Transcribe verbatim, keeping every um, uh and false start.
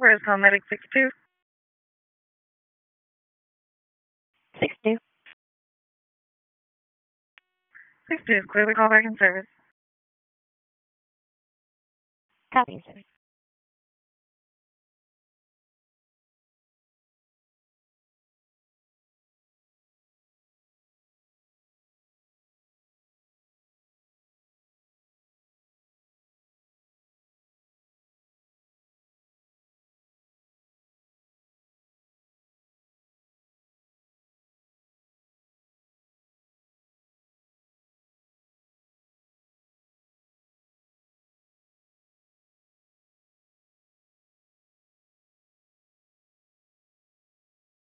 Where's call medic six two? six two. six two is clearly call back in service. Copy, sir.